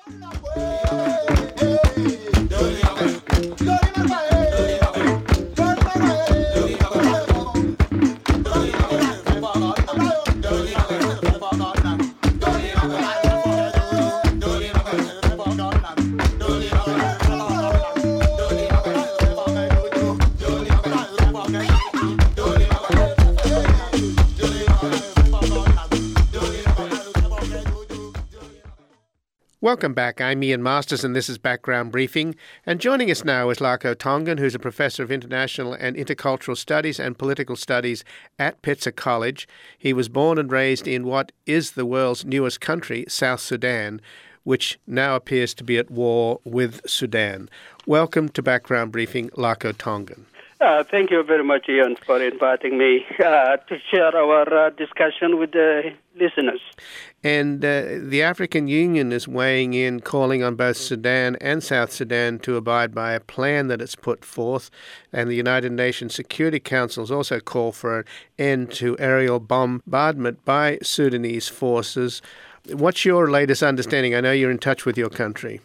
Welcome back. I'm Ian Masters and this is Background Briefing. And joining us now is Lako Tongan, who's a professor of international and intercultural studies and political studies at Pitzer College. He was born and raised in what is the world's newest country, South Sudan, which now appears to be at war with Sudan. Welcome to Background Briefing, Lako Tongan. Thank you very much, Ian, for inviting me to share our discussion with the listeners. And the African Union is weighing in, calling on both Sudan and South Sudan to abide by a plan that it's put forth. And the United Nations Security Council has also called for an end to aerial bombardment by Sudanese forces. What's your latest understanding? I know you're in touch with your country.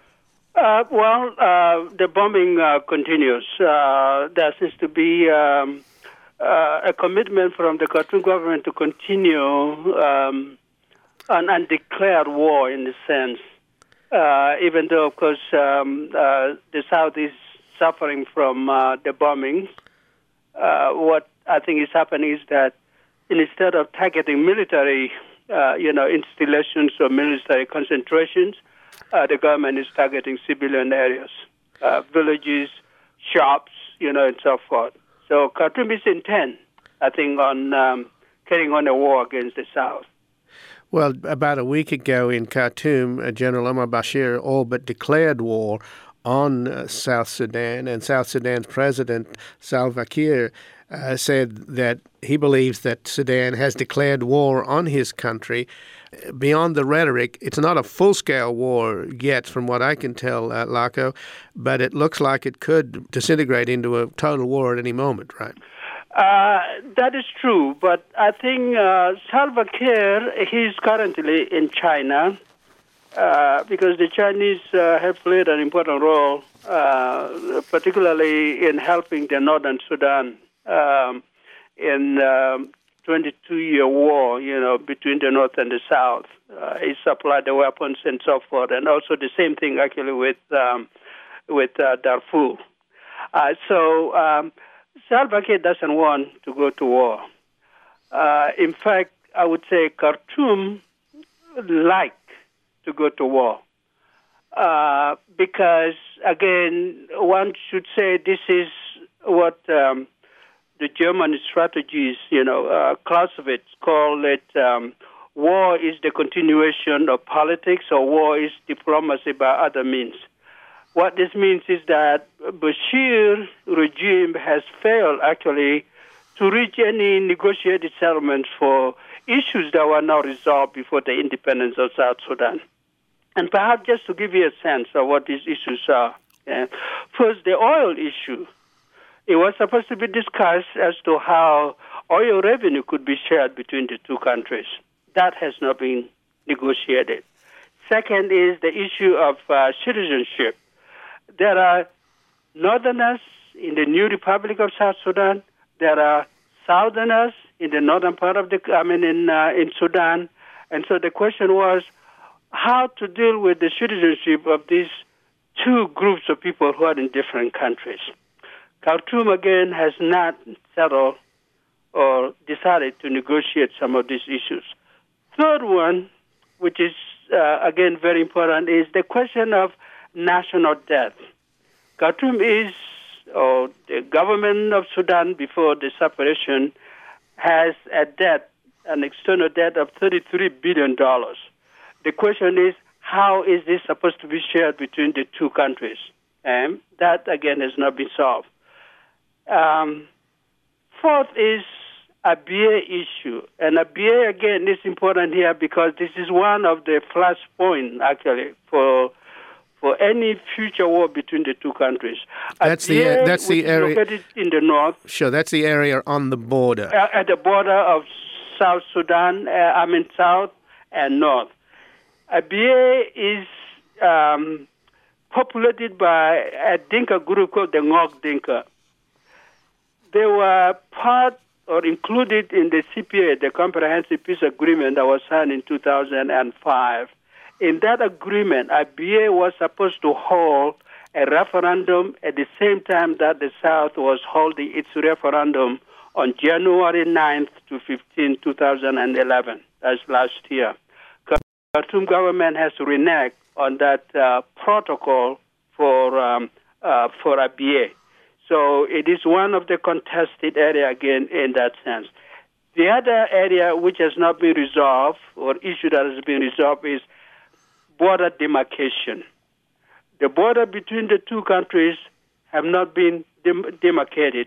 The bombing continues. There seems to be a commitment from the Khartoum government to continue an undeclared war in a sense, even though, of course, the South is suffering from the bombings. What I think is happening is that instead of targeting military, installations or military concentrations, the government is targeting civilian areas, villages, shops, and so forth. So Khartoum is intent, I think, on carrying on a war against the South. Well, about a week ago in Khartoum, General Omar Bashir all but declared war on South Sudan, and South Sudan's president, Salva Kiir, said that he believes that Sudan has declared war on his country. Beyond the rhetoric, it's not a full-scale war yet, from what I can tell, Lako, but it looks like it could disintegrate into a total war at any moment, right? That is true, but I think Salva Kiir, he's currently in China because the Chinese have played an important role, particularly in helping the northern Sudan in 22-year war, between the North and the South. He supplied the weapons and so forth, and also the same thing actually with Darfur. So Salva Kiir doesn't want to go to war. In fact, I would say Khartoum like to go to war because, again, one should say this is what the German strategies, Clausewitz call it war is the continuation of politics or war is diplomacy by other means. What this means is that Bashir regime has failed actually to reach any negotiated settlements for issues that were not resolved before the independence of South Sudan. And perhaps just to give you a sense of what these issues are. First, the oil issue. It was supposed to be discussed as to how oil revenue could be shared between the two countries. That has not been negotiated. Second is the issue of citizenship. There are northerners in the new Republic of South Sudan. There are southerners in the northern part of in Sudan. And so the question was how to deal with the citizenship of these two groups of people who are in different countries. Khartoum, again, has not settled or decided to negotiate some of these issues. Third one, which is, again, very important, is the question of national debt. Khartoum is, or the government of Sudan before the separation, has a debt, an external debt of $33 billion. The question is, how is this supposed to be shared between the two countries? And that, again, has not been solved. Fourth is Abyei issue. And Abyei, again, is important here because this is one of the flashpoints, actually, for any future war between the two countries. That's the area located in the north. Sure, that's the area on the border. At the border of South Sudan, South and North. Abyei is populated by a Dinka group called the Ngok Dinka. They were part or included in the CPA, the Comprehensive Peace Agreement that was signed in 2005. In that agreement, IBA was supposed to hold a referendum at the same time that the South was holding its referendum on January 9th to 15, 2011. That's last year. Khartoum government has reneged on that protocol for IBA. So it is one of the contested area again in that sense. The other area which has not been resolved or issue that has been resolved is border demarcation. The border between the two countries have not been demarcated.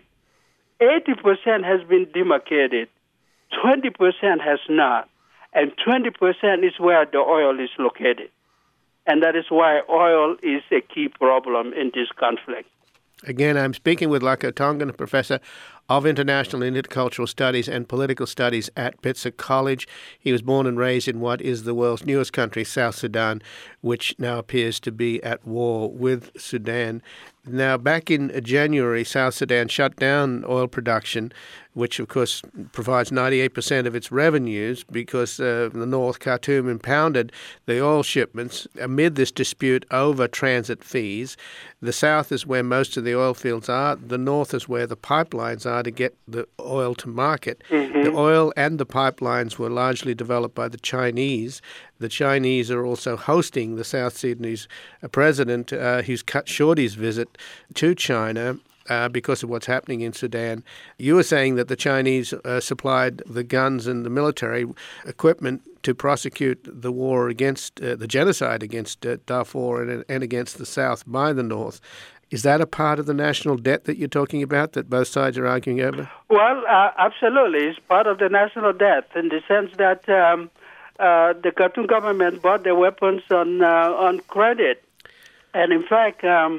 80% has been demarcated. 20% has not. And 20% is where the oil is located. And that is why oil is a key problem in this conflict. Again, I'm speaking with Lako Tongan, Professor of International and Intercultural Studies and Political Studies at Pitzer College. He was born and raised in what is the world's newest country, South Sudan, which now appears to be at war with Sudan. Now, back in January, South Sudan shut down oil production, which, of course, provides 98% of its revenues because the North, Khartoum, impounded the oil shipments amid this dispute over transit fees. The South is where most of the oil fields are. The North is where the pipelines are to get the oil to market. Mm-hmm. The oil and the pipelines were largely developed by the Chinese. The Chinese are also hosting the South Sudanese president who's cut short his visit to China because of what's happening in Sudan. You were saying that the Chinese supplied the guns and the military equipment to prosecute the war against the genocide against Darfur and against the South by the North. Is that a part of the national debt that you're talking about that both sides are arguing over? Well, absolutely. It's part of the national debt in the sense that the Khartoum government bought the weapons on credit. And in fact,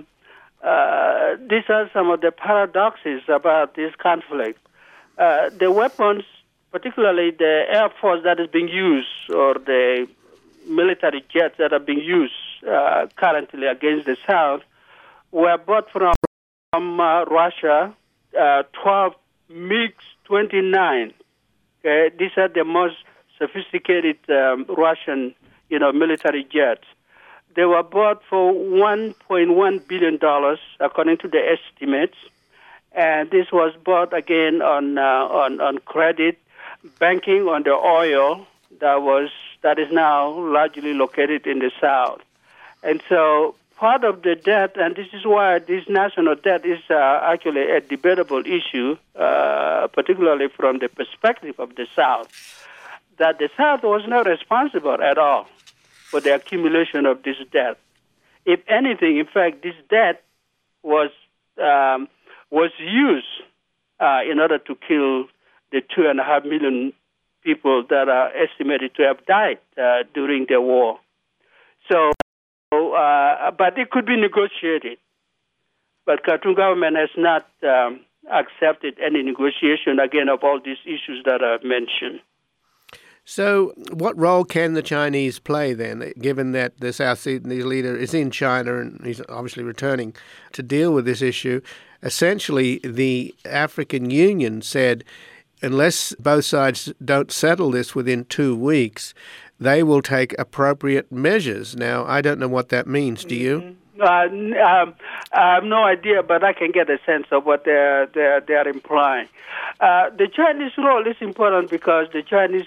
these are some of the paradoxes about this conflict. The weapons, particularly the Air Force that is being used, or the military jets that are being used currently against the South, were bought from Russia, 12 MiG-29. Okay? These are the most sophisticated Russian, military jets. They were bought for $1.1 billion, according to the estimates. And this was bought again on credit, banking on the oil that is now largely located in the South. And so part of the debt, and this is why this national debt is actually a debatable issue, particularly from the perspective of the South, that the South was not responsible at all for the accumulation of this debt. If anything, in fact, this debt was used in order to kill the 2.5 million people that are estimated to have died during the war. So, but it could be negotiated. But Khartoum government has not accepted any negotiation, again, of all these issues that are mentioned. So what role can the Chinese play then, given that the South Sudanese leader is in China and he's obviously returning to deal with this issue? Essentially, the African Union said, unless both sides don't settle this within 2 weeks, they will take appropriate measures. Now, I don't know what that means. Do you? I have no idea, but I can get a sense of what they're implying. The Chinese role is important because the Chinese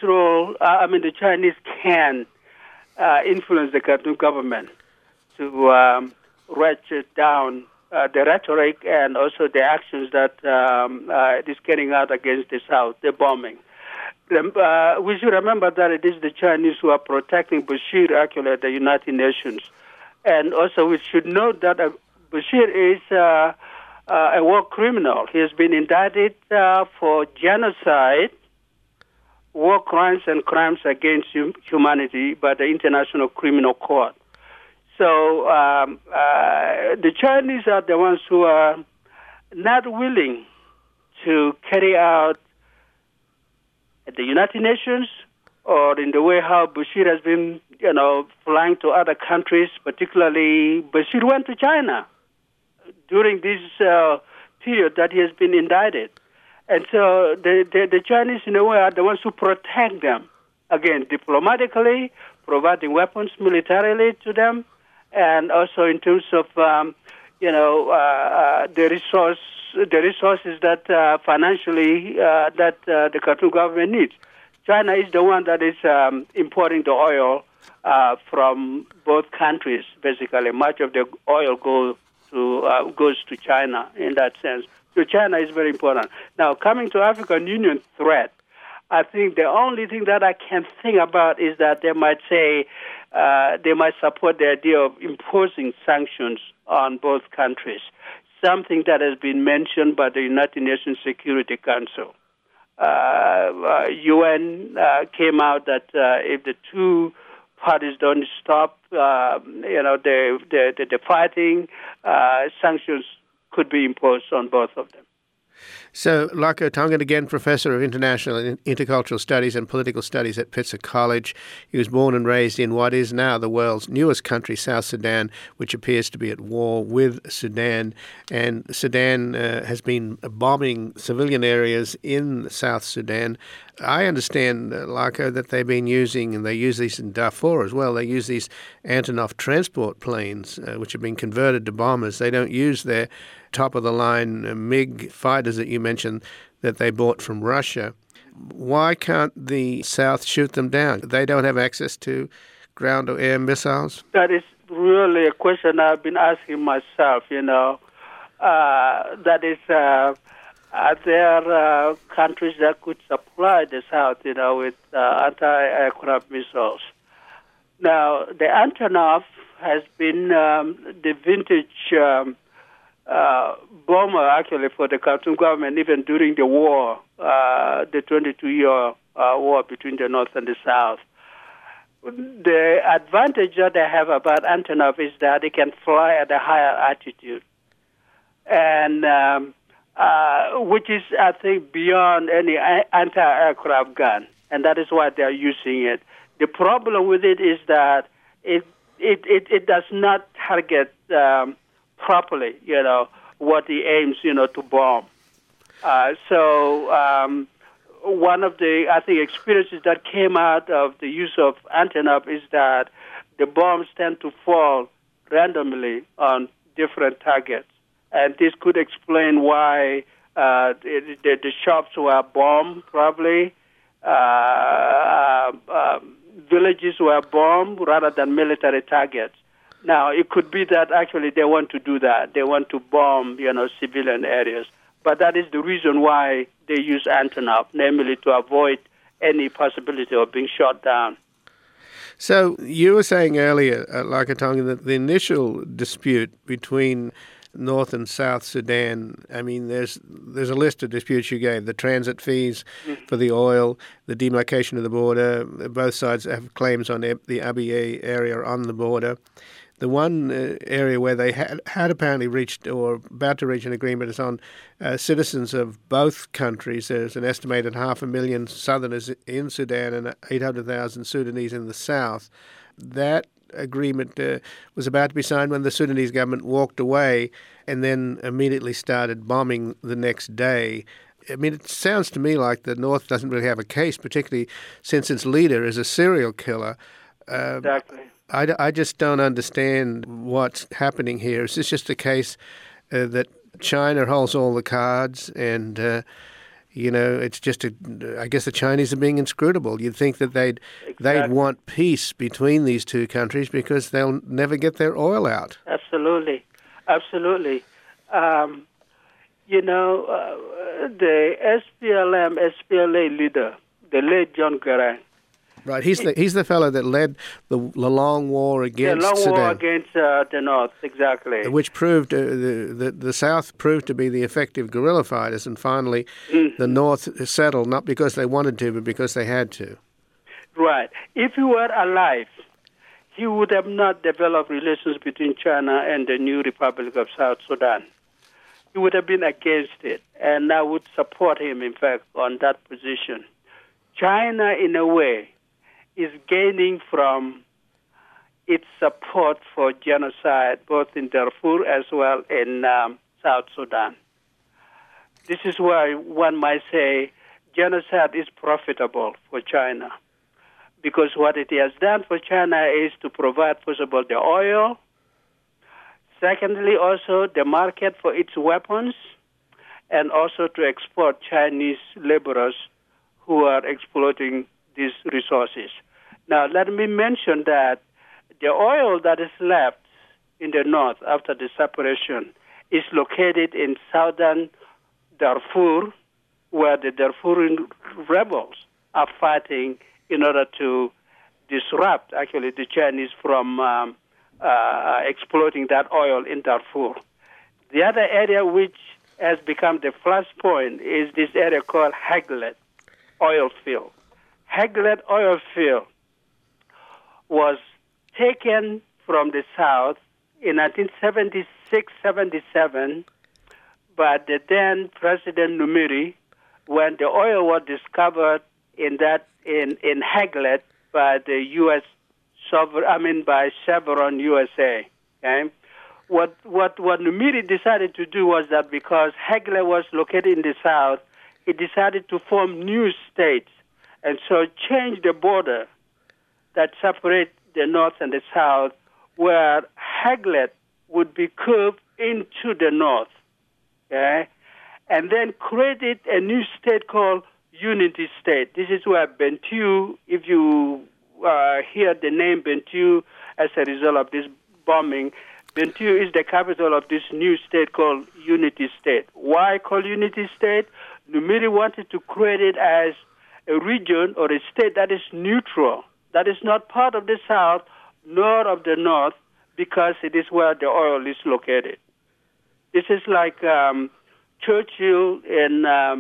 can influence the Khartoum government to ratchet down the rhetoric and also the actions that it is carrying out against the South, the bombing. We should remember that it is the Chinese who are protecting Bashir actually at the United Nations. And also we should note that Bashir is a war criminal. He has been indicted for genocide, war crimes, and crimes against humanity by the International Criminal Court. So the Chinese are the ones who are not willing to carry out at the United Nations or in the way how Bashir has been, flying to other countries, particularly Bashir went to China during this period that he has been indicted. And so the Chinese, in a way, are the ones who protect them, again, diplomatically, providing weapons militarily to them, and also in terms of, the resources that financially that the Khartoum government needs. China is the one that is importing the oil from both countries, basically. Much of the oil goes to China in that sense. So China is very important. Now, coming to African Union threat, I think the only thing that I can think about is that they might say they might support the idea of imposing sanctions on both countries, something that has been mentioned by the United Nations Security Council. UN came out that if the two parties don't stop, the fighting, sanctions could be imposed on both of them. So, Laka Tongan, again, Professor of International and Intercultural Studies and Political Studies at Pitzer College. He was born and raised in what is now the world's newest country, South Sudan, which appears to be at war with Sudan. And Sudan has been bombing civilian areas in South Sudan. I understand, Laka, that they've been using, and they use these in Darfur as well, they use these Antonov transport planes, which have been converted to bombers. They don't use their top-of-the-line MiG fighters that you mentioned that they bought from Russia. Why can't the South shoot them down? They don't have access to ground or air missiles? That is really a question I've been asking myself, That is, are there countries that could supply the South, with anti-aircraft missiles? Now, the Antonov has been the vintage bomber, actually, for the Khartoum government, even during the war, the 22-year war between the North and the South. The advantage that they have about Antonov is that it can fly at a higher altitude, and which is, I think, beyond any anti-aircraft gun, and that is why they are using it. The problem with it is that it does not target properly, what he aims, to bomb. One of the, I think, experiences that came out of the use of Antonov is that the bombs tend to fall randomly on different targets. And this could explain why the shops were bombed, probably. Villages were bombed rather than military targets. Now, it could be that actually they want to do that. They want to bomb, civilian areas. But that is the reason why they use Antonov, namely to avoid any possibility of being shot down. So you were saying earlier, Laka Tongan, that the initial dispute between North and South Sudan, I mean, there's a list of disputes you gave, the transit fees for the oil, the demarcation of the border. Both sides have claims on the Abyei area on the border. The one area where they had apparently reached or about to reach an agreement is on citizens of both countries. There's an estimated 500,000 Southerners in Sudan and 800,000 Sudanese in the south. That agreement was about to be signed when the Sudanese government walked away and then immediately started bombing the next day. I mean, it sounds to me like the North doesn't really have a case, particularly since its leader is a serial killer. Exactly. I just don't understand what's happening here. Is this just a case that China holds all the cards and, it's just I guess the Chinese are being inscrutable. You'd think that they'd want peace between these two countries because they'll never get their oil out. Absolutely. Absolutely. The SPLA leader, the late John Garang. Right, he's the fellow that led the long war against Sudan. The long war against the North, exactly. Which proved the South proved to be the effective guerrilla fighters, and finally the North settled, not because they wanted to, but because they had to. Right. If he were alive, he would have not developed relations between China and the new Republic of South Sudan. He would have been against it, and I would support him, in fact, on that position. China, in a way, is gaining from its support for genocide, both in Darfur as well in South Sudan. This is why one might say genocide is profitable for China, because what it has done for China is to provide, first of all, the oil, secondly, also the market for its weapons, and also to export Chinese laborers who are exploiting these resources. Now, let me mention that the oil that is left in the north after the separation is located in southern Darfur, where the Darfurian rebels are fighting in order to disrupt, actually, the Chinese from exploiting that oil in Darfur. The other area which has become the flashpoint is this area called Heglet oil field. Heglet oil field was taken from the south in 1976-77 by the then President Numiri, when the oil was discovered in Heglet by the U.S. by Chevron USA. Okay? What Numiri decided to do was that because Heglet was located in the south, he decided to form new states, and so change the border that separate the north and the south, where Heglet would be curved into the north, okay? And then created a new state called Unity State. This is where Bentiu, if you hear the name Bentiu as a result of this bombing, Bentiu is the capital of this new state called Unity State. Why called Unity State? Numiri wanted to create it as a region or a state that is neutral, that is not part of the south nor of the north, because it is where the oil is located. This is like Churchill in at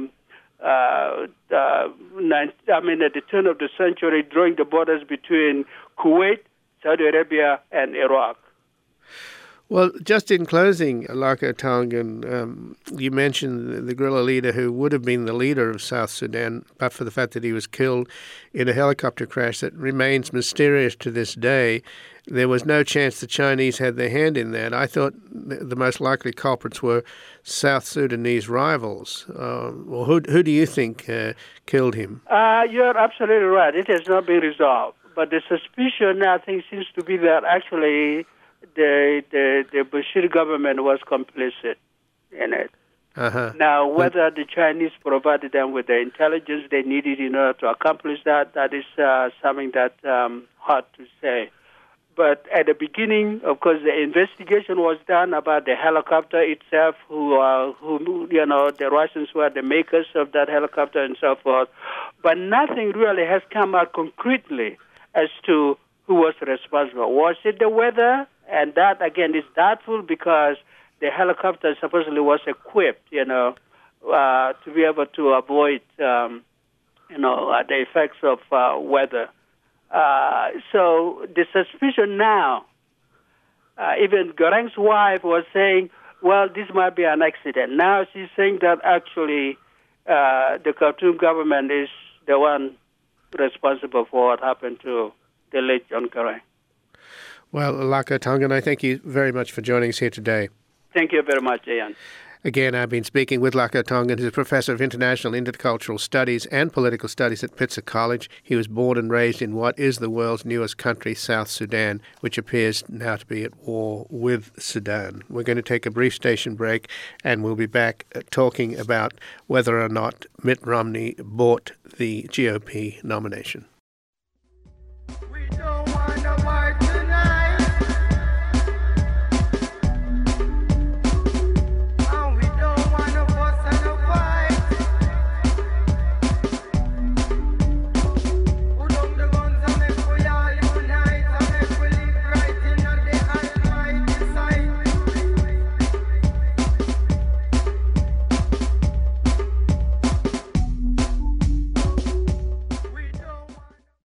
the turn of the century, drawing the borders between Kuwait, Saudi Arabia, and Iraq. Well, just in closing, Laka Tongan, you mentioned the guerrilla leader who would have been the leader of South Sudan, but for the fact that he was killed in a helicopter crash that remains mysterious to this day. There was no chance the Chinese had their hand in that. I thought the most likely culprits were South Sudanese rivals. Well, who do you think killed him? You're absolutely right. It has not been resolved. But the suspicion, I think, seems to be that actually the Bashir government was complicit in it. Uh-huh. Now, whether the Chinese provided them with the intelligence they needed in order to accomplish that is something that's hard to say. But at the beginning, of course, the investigation was done about the helicopter itself, who the Russians were the makers of that helicopter and so forth. But nothing really has come out concretely as to who was responsible. Was it the weather? And that, again, is doubtful because the helicopter supposedly was equipped, to be able to avoid, the effects of weather. So the suspicion now, even Goreng's wife was saying, well, this might be an accident. Now she's saying that actually the Khartoum government is the one responsible for what happened to the late John Goreng. Well, Laka Tongan, I thank you very much for joining us here today. Thank you very much, Ian. Again, I've been speaking with Laka Tongan, who's a professor of international intercultural studies and political studies at Pitzer College. He was born and raised in what is the world's newest country, South Sudan, which appears now to be at war with Sudan. We're going to take a brief station break, and we'll be back talking about whether or not Mitt Romney bought the GOP nomination.